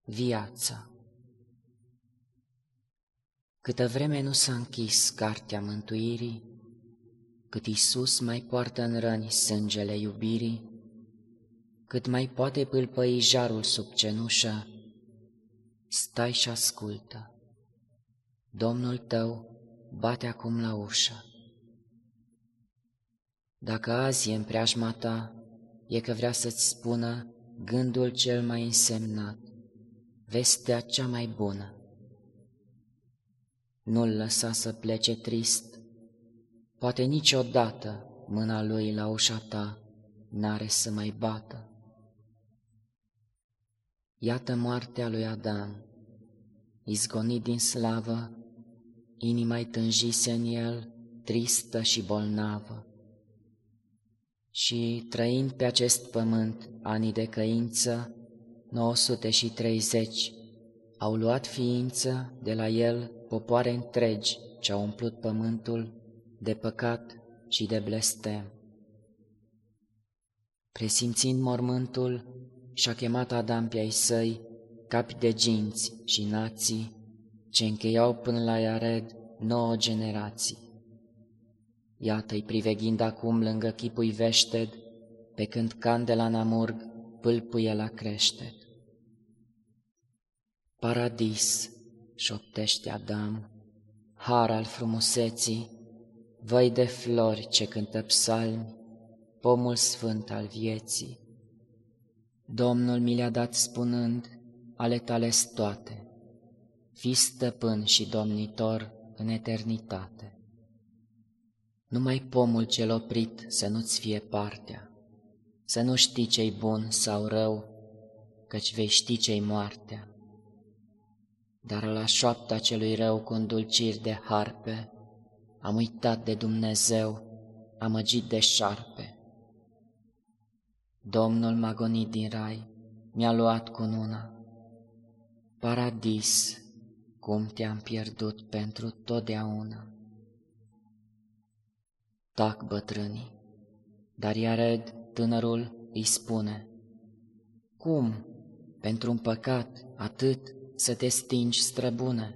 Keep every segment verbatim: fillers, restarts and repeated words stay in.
Viața. Câtă vreme nu s-a închis cartea mântuirii, cât Iisus mai poartă în răni sângele iubirii, cât mai poate pâlpăi jarul sub cenușă, stai și ascultă. Domnul tău bate acum la ușă. Dacă azi e în preajma ta, e că vrea să-ți spună gândul cel mai însemnat, vestea cea mai bună. Nu-l lăsa să plece trist, poate niciodată mâna lui la ușa ta n-are să mai bată. Iată moartea lui Adam, izgonit din slavă, inima-i tânjise în el, tristă și bolnavă. Și trăind pe acest pământ anii de căință, nouă sute treizeci, au luat ființă de la el popoare întregi ce-au umplut pământul de păcat și de blestem. Presimțind mormântul, și-a chemat Adam pe ai săi, capi de ginți și nații, ce încheiau până la Iared nouă generații. Iată-i priveghind acum lângă chipul veșted, pe când candela în amurg pâlpâie la creștet. Paradis, șoptește Adam, har al frumuseții, văi de flori ce cântă psalmi, pomul sfânt al vieții. Domnul mi le-a dat spunând, ale tale-s toate, fii stăpân și domnitor în eternitate. Numai pomul cel oprit să nu-ți fie partea, să nu știi ce-i bun sau rău, căci vei ști ce-i moartea. Dar la șoapta celui rău cu îndulciri de harpe, am uitat de Dumnezeu, amăgit de șarpe. Domnul m-a gonit din rai, mi-a luat cununa. Paradis, cum te-am pierdut pentru totdeauna. Tac bătrânii, dar Iared, tânărul, îi spune: cum, pentru un păcat atât să te stingi, străbune?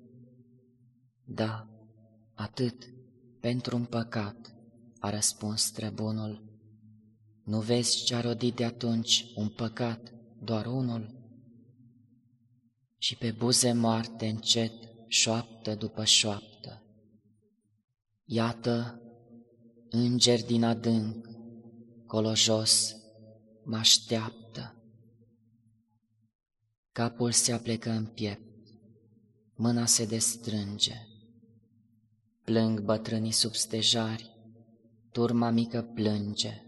Da, atât, pentru un păcat, a răspuns străbunul. Nu vezi ce-a rodit de atunci un păcat, doar unul? Și pe buze moarte încet, șoaptă după șoaptă. Iată, îngeri din adânc, colo jos, mă așteaptă. Capul se aplecă în piept, mâna se destrânge. Plâng bătrânii sub stejari, turma mică plânge.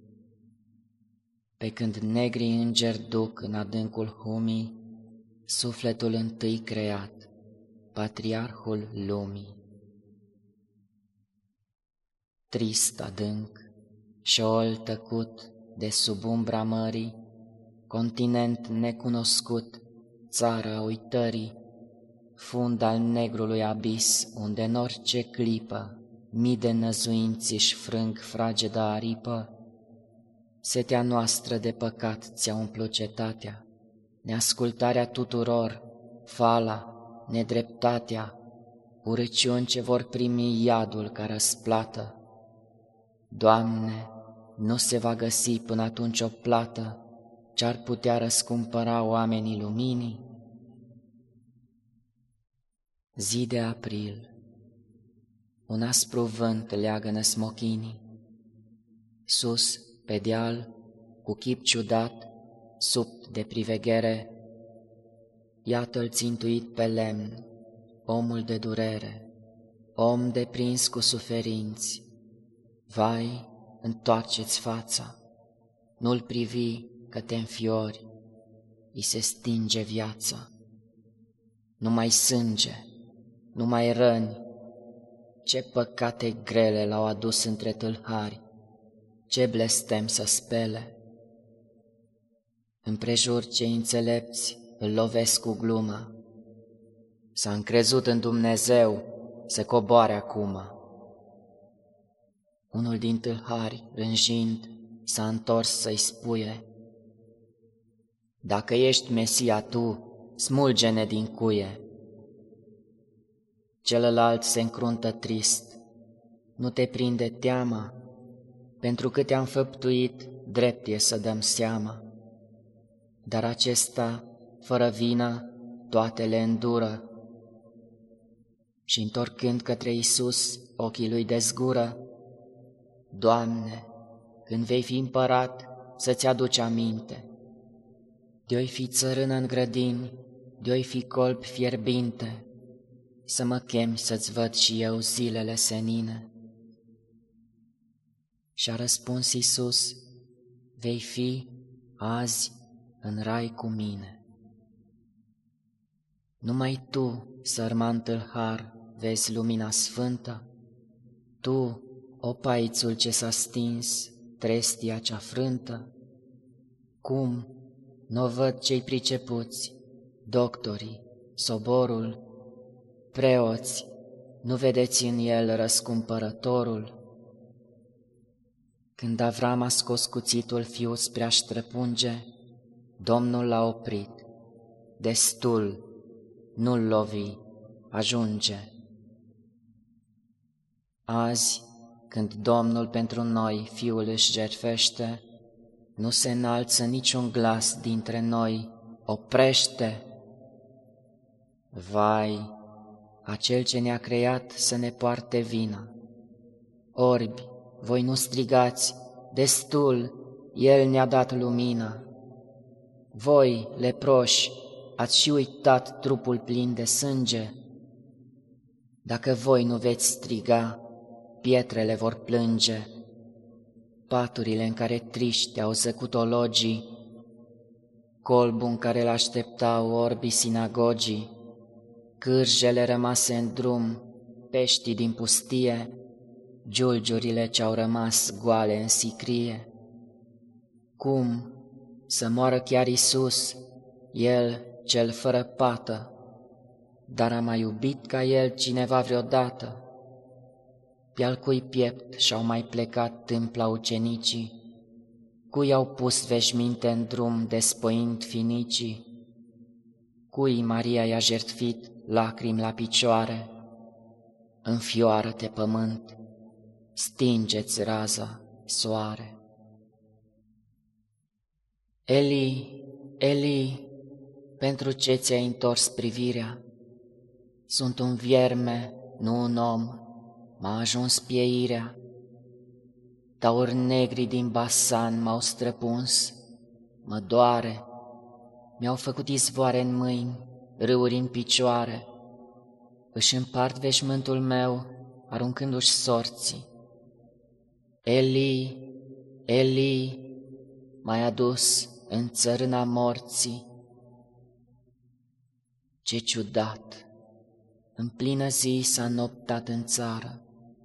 Pe când negrii îngeri duc în adâncul humii sufletul întâi creat, patriarhul lumii. Trist adânc, șeol tăcut de sub umbra mării, continent necunoscut, țara uitării, fund al negrului abis, unde în orice clipă mii de năzuinți își frâng frageda aripă. Setea noastră de păcat ți-a umplut cetatea, neascultarea tuturor, fala, nedreptatea, urăciuni ce vor primi iadul ca răsplată. Doamne, nu se va găsi până atunci o plată ce-ar putea răscumpăra oamenii luminii? Zi de april, un aspru vânt leagă-nă smochinii. Sus, pe deal, cu chip ciudat, subt de priveghere, iată-l țintuit pe lemn, omul de durere, om deprins cu suferinți. Vai, întoarce-ți fața, nu-l privi că te înfiori, îi se stinge viața. Numai sânge, numai răni, ce păcate grele l-au adus între tâlhari, ce blestem să spele. Împrejur cei înțelepți îl lovesc cu glumă, s-a încrezut în Dumnezeu să coboare acum. Unul din tâlhari, rânjind, s-a întors să-i spuie: Dacă ești Mesia tu, smulge-ne din cuie. Celălalt se încruntă trist. Nu te prinde teama, pentru că te-am făptuit, drept e să dăm seama. Dar acesta, fără vină, toate le îndură. Și întorcând către Iisus ochii lui de zgură, Doamne, când vei fi împărat, să-ți aduci aminte. De-oi fi țărână în grădini, de-oi fi colb fierbinte, să mă chemi să-ți văd și eu zilele senine. Și-a răspuns Iisus, vei fi azi în rai cu mine. Numai tu, sărman tâlhar, vezi lumina sfântă, tu, opaițul ce s-a stins, trestia cea frântă. Cum n-o văd cei pricepuți, doctorii, soborul, preoți, nu vedeți în el răscumpărătorul? Când Avram a scos cuțitul fiul spre a străpunge, Domnul l-a oprit. Destul, nu-l lovi, ajunge. Azi, când Domnul pentru noi Fiul își jertfește, nu se înalță niciun glas dintre noi, oprește! Vai, acel ce ne-a creat să ne poarte vina. Orbi, voi nu strigați, destul, El ne-a dat lumina. Voi, leproși, ați și uitat trupul plin de sânge. Dacă voi nu veți striga, pietrele vor plânge. Paturile în care triști au zăcut ologii, colbul în care l-așteptau orbii sinagogii, cârjele rămase în drum, peștii din pustie, giulgiurile ce-au rămas goale în sicrie. Cum să moară chiar Iisus, El cel fără pată, dar a mai iubit ca El cineva vreodată? Pe-al cui piept și-au mai plecat tâmpla ucenicii, cui au pus veșminte în drum despăind finicii, cui Maria i-a jertfit lacrimi la picioare? Înfioară-te, pământ, stinge-ți raza, soare. Eli, Eli, pentru ce ți-ai întors privirea? Sunt un vierme, nu un om, m-a ajuns pieirea. Tauri negri din Basan m-au străpuns, mă doare, mi-au făcut izvoare în mâini, râuri în picioare. Își împart veșmântul meu, aruncându-și sorții. Eli, Eli, m-ai adus în țărâna morții. Ce ciudat! În plină zi s-a noptat în țară.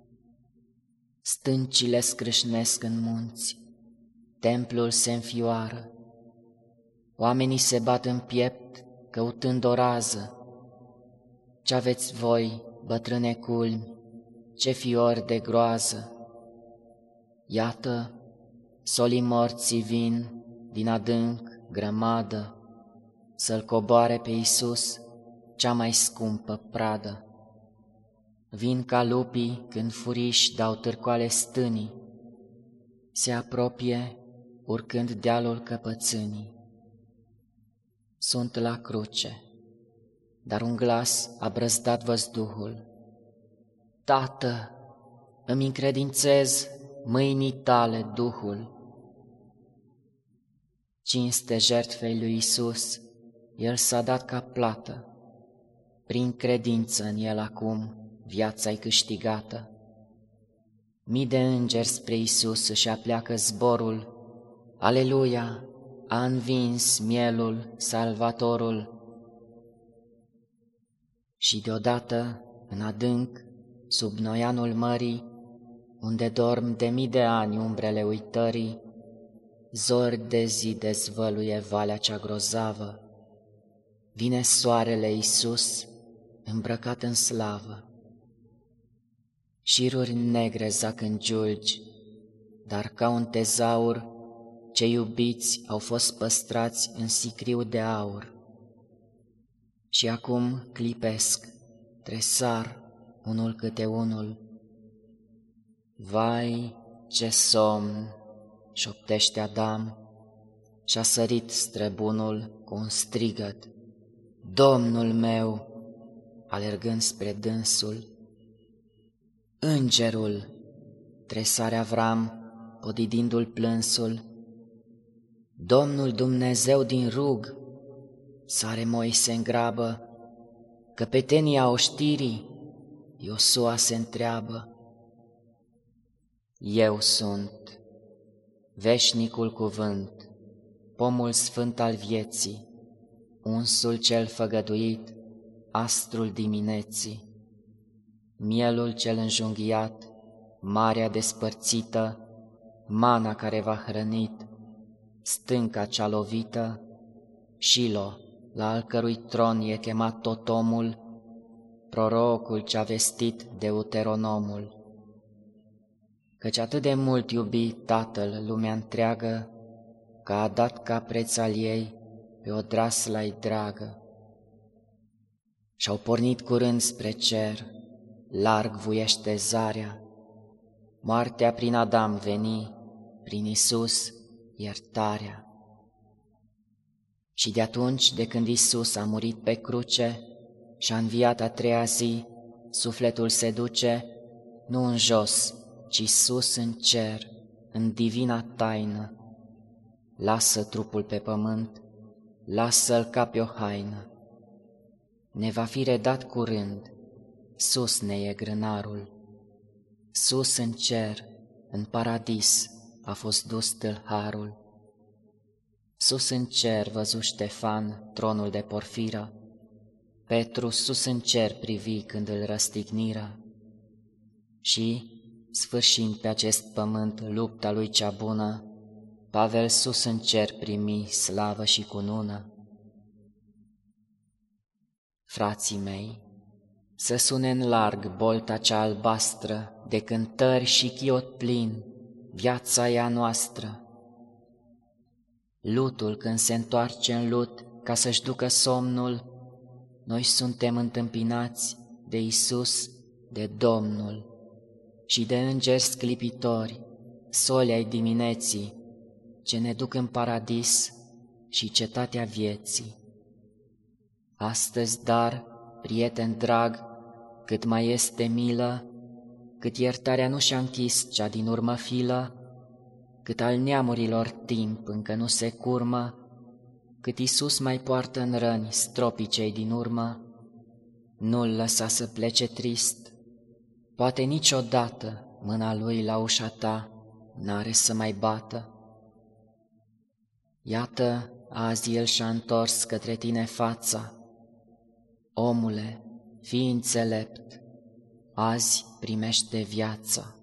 Stâncile scrâșnesc în munți, templul se înfioară. Oamenii se bat în piept, căutând o rază. Ce-aveți voi, bătrâne culmi, ce fiori de groază! Iată, solii morții vin din adânc grămadă, să-L coboare pe Iisus, cea mai scumpă pradă. Vin ca lupii când furiși dau târcoale stânii, se apropie urcând dealul căpățânii. Sunt la cruce, dar un glas a brăzdat văzduhul. Tată, îmi încredințez mâinii tale Duhul. Cinste jertfei lui Iisus, El s-a dat ca plată. Prin credință în El acum viața-i câștigată. Mii de îngeri spre Iisus își apleacă zborul. Aleluia, a învins mielul, Salvatorul. Și deodată, în adânc, sub noianul mării, unde dorm de mii de ani umbrele uitării, zori de zi dezvăluie valea cea grozavă. Vine soarele Iisus, îmbrăcat în slavă. Șiruri negre zac în giulgi, dar ca un tezaur cei iubiți au fost păstrați în sicriu de aur. Și acum clipesc, tresar unul câte unul. Vai, ce somn, șoptește Adam, și-a sărit străbunul cu un strigăt, Domnul meu, alergând spre dânsul. Îngerul, tresare Avram, podidindu-l plânsul, Domnul Dumnezeu din rug, sare Moise în grabă, căpetenia oștirii, Iosua se întreabă. Eu sunt veșnicul cuvânt, pomul sfânt al vieții, unsul cel făgăduit, astrul dimineții, mielul cel înjunghiat, marea despărțită, mana care v-a hrănit, stânca cea lovită, Shilo, la al cărui tron e chemat tot omul, prorocul ce-a vestit Deuteronomul. Căci atât de mult iubi Tatăl lumea întreagă, că a dat ca preț al ei pe o draslă-i dragă. Și-au pornit curând spre cer, larg vuiește zarea, moartea prin Adam veni, prin Isus iertarea. Și de atunci, de când Isus a murit pe cruce și-a înviat a treia zi, sufletul se duce nu în jos, ci sus în cer, în divina taină. Lasă trupul pe pământ, lasă-l ca pe o haină. Ne va fi redat curând, sus ne e grânarul. Sus în cer, în paradis, a fost dus tâlharul. Sus în cer văzu Ștefan tronul de porfiră, Petru sus în cer privi când îl răstigniră. Și, sfârșind pe acest pământ lupta lui cea bună, Pavel sus în cer primi slavă și cunună. Frații mei, să sune în larg bolta cea albastră, de cântări și chiot plin, viața ea noastră. Lutul când se întoarce în lut ca să-și ducă somnul, noi suntem întâmpinați de Isus, de Domnul și de îngeri sclipitori, soli ai dimineții, ce ne duc în paradis și cetatea vieții. Astăzi, dar, prieten drag, cât mai este milă, cât iertarea nu și-a închis cea din urmă filă, cât al neamurilor timp încă nu se curmă, cât Iisus mai poartă în răni stropii cei din urmă, nu-l lăsa să plece trist, poate niciodată mâna lui la ușa ta n-are să mai bată. Iată, azi el și-a întors către tine fața. Omule, fii înțelept, azi primește viața.